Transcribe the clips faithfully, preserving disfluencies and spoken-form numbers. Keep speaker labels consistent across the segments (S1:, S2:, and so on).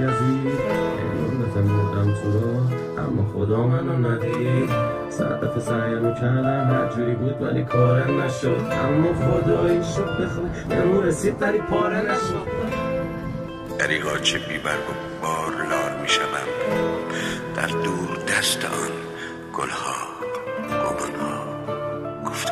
S1: جزیر ایرون بزن بردم تو رو اما خدا منو ندید صد دفعه سعی میکردم هر جوری بود ولی کارم نشد اما خدایی شد بخواه نمو رسید ولی پاره نشد
S2: دریغا چه بیبرگ و بار لال میشوم در دور دست آن گلها گمانها گفتم.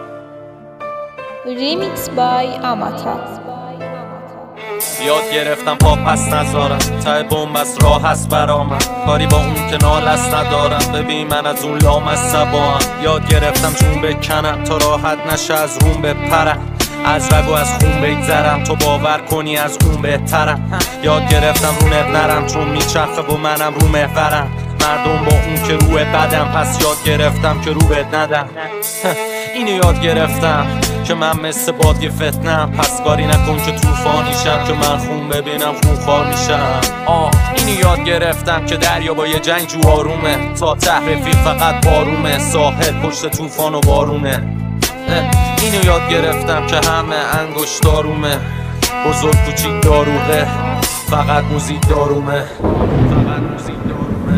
S3: ریمیکس بای آماتا.
S4: یاد گرفتم پا پس نذارم ته بومبست راه هست برامم کاری با اون که نالست ندارم ببین من از اون لام از سباهم یاد گرفتم جون بکنم تا راحت نشه از روم بپرم از رگ و از خون بگذرم تو باور کنی از اون بهترم یاد گرفتم رو نرم چون میچرخه و منم رو محورم مردم با اون که روی بدم پس یاد گرفتم که رو بد ندم اینو یاد گرفتم که من مثل بادی فتنم پس کاری نکن که طوفانی شم که من خون ببینم خون خوار میشم آه اینو یاد گرفتم که دریا با یه جنگ جو آرومه تا ته رفیق فقط بارومه ساحل پشت طوفان و بارونه اینو یاد گرفتم که همه انگشت دارومه بزرگ کوچیک داروغه فقط موزیک دارومه فقط موزیک دارومه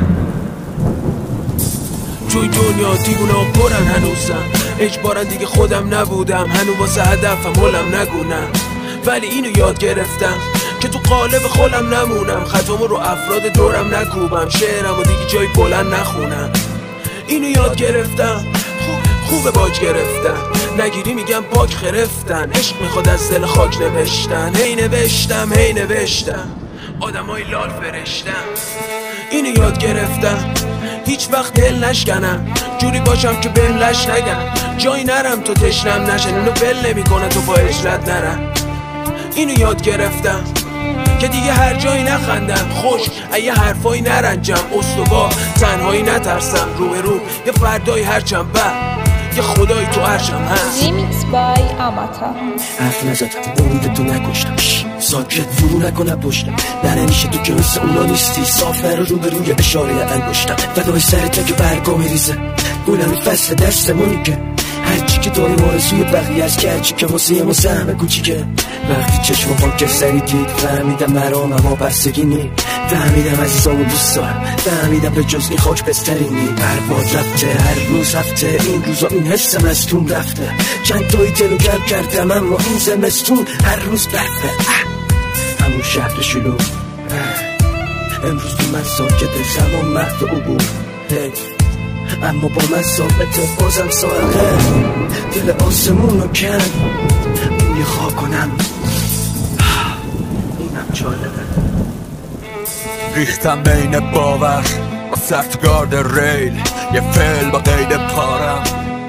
S5: توی دنیا دیوونه ها پرن هنوزم اجبارن دیگه خودم نبودم هنو واسه هدفم حلم نگونم ولی اینو یاد گرفتم که تو قالب خودم نمونم خطامو رو افراد دورم نکوبم شعرم و دیگه جای بلند نخونم اینو یاد گرفتم خوبه باج گرفتن نگیری میگم باک خرفتن عشق میخواد از دل خاک نوشتن هی نوشتم هی نوشتم آدم های لال فرشتم اینو یاد گرفتم هیچ وقت دل نشکنم جوری باشم که بهم لش نگم جایی نرم تو تشنم نشن اینو ول نمیکنه تو با اجرت نرم اینو یاد گرفتم که دیگه هر جایی نخندم خوش ایه حرفایی نرنجم استوا تنهایی نترسم رو به رو یه فردایی هرچم بر یه خدایی تو عرشم هست.
S3: ریمیکس بای آماتا.
S5: حرف نزدم امیده تو نکشتم ساکت فرو نکنم پشتم نه نمیشه تو که مثل اونا نیستی سافر رو به روی اشاره انگشتم فدای سرت که برگا میریزه گلمی فصل دستمونی که هرچی که داریم آرزوی بقیه از که هرچی که واسه ما سهم کوچیکه وقتی چشم پاک سری دید فهمیدم مرام اما بستگی نی فهمیدم عزیزامو دوست دارم فهمیدم به جز این خاک بستری نی پرواز رفته هر روز هفته این روزا این حسم از تون رفته چند تایی دلو گرم کردم اما این زمستون هر روز برفته همون شهر شلو امروز تو من ساکت زمان مرد و عبور اما با من ثابت بازم سارقه دل آسمون رو کن بوی خاکنم اینم جالبه
S6: ریختم بین باور با سفتگارد ریل یه فعل با قید پارم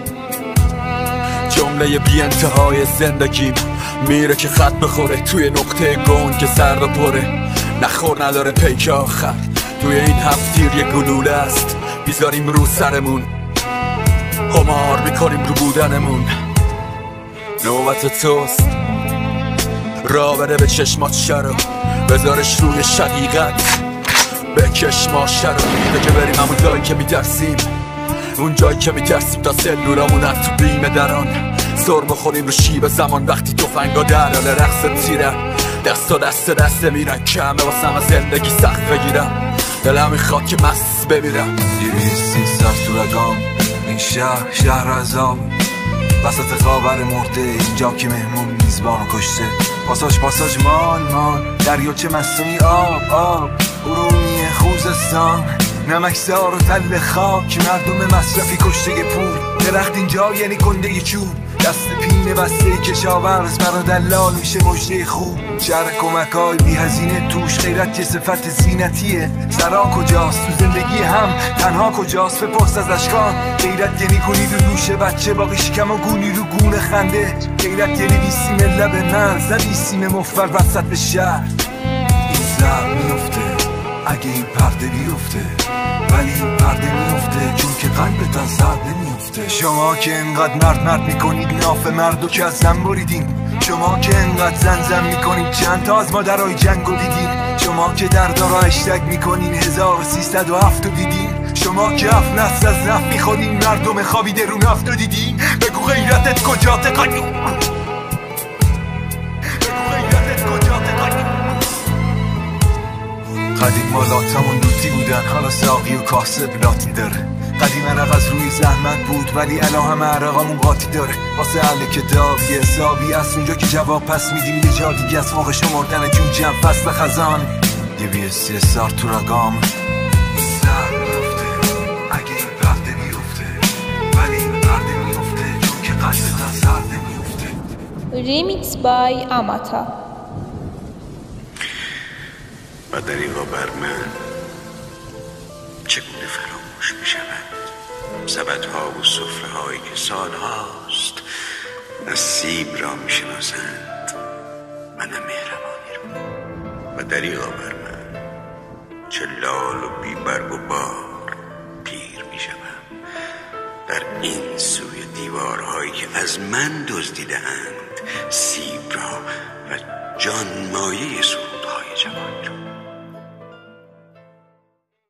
S6: جمله بی انتهای زندگیم میره که خط بخوره توی نقطه گون که سرد و پره نخور نداره پیک آخر توی این هفتیر یه گلوله است بیزاریم رو سرمون قمار میکنیم رو بودنمون نوبت توست را بده به چشمات شرو بذارش روی شقیقت بکش ما شرو بگه بریم همون جایی که میترسیم اون جایی که میترسیم تا سلولامون از تو بیم دران سر بخوریم رو شیب زمان وقتی توفنگا در حال رقص تیرن دست و دست دست میرن کمه واسم از زندگی سخت بگیرم دلم میخواد که مست بمیرم
S7: دیویستی سر تو رگام این شهر شهر عذاب وسط خاور مرده اینجا که مهمون میزبانو کشته پاساج پاساج مان مان دریاچه مصنوعی آب آب ارومیه خوزستان نمکزار و تل خاک مردم مصرفی کشته پول درخت اینجا یعنی گنده چوب دست پینه بسته کشاورز برا دلال میشه مجده خوب شهر کمک های بی هزینه توش غیرت یه صفت زینتیه سرا کجاست تو زندگی هم تنها کجاست بپرس از اشکان غیرت یعنی گونی رو دوش بچه باقی شکم و گونی رو گونه خنده غیرت یعنی بیسیم لب نز نه بیسیم مفر وسط شهر این زر میفته اگه این پرده بیفته ولی این پرده میفته چون که قلبتان زرد نمیفته شما که انقدر مرد مرد میکنید ناف مردو که از زن بریدین شما که انقدر زن زن میکنید چند تا از مادرهای جنگو دیدین شما که دردارا اشتگ میکنین هزار و سیصد و هفت رو دیدین شما که هفت نسل از نفت میخورین مردم خوابیده رو نفت رو دیدین بگو غیرتت کجاته قنو بگو غیرتت کجاته قنو قدیم ما لاتمون لوتی بودن، حالا ساقی و کاسب لاتی داره. قدیم عرق از روی زحمت بود ولی الان همه عرقامون قاطی داره. واسه اهل کتاب یه حسابی از اونجا که جواب پس میدیم یه جا دیگه از موقع شمردن جون جمع فصل خزان. یه بی سی سار تو رگام سر میفته اگه این پرده میفته، ولی این پرده میفته چون که قلبت از سرده میفته.
S3: Remix by Amata.
S2: و دریغا بر من چگونه فراموش می شود سبدها و صفره هایی که سالهاست نصیب را می شناسند و نه مهربانی رو. و دریغا بر من چه لال و بی برگ و بار پیر می شوم در این سوی دیوارهایی که از من دزدیده‌اند سیب را و جان مایه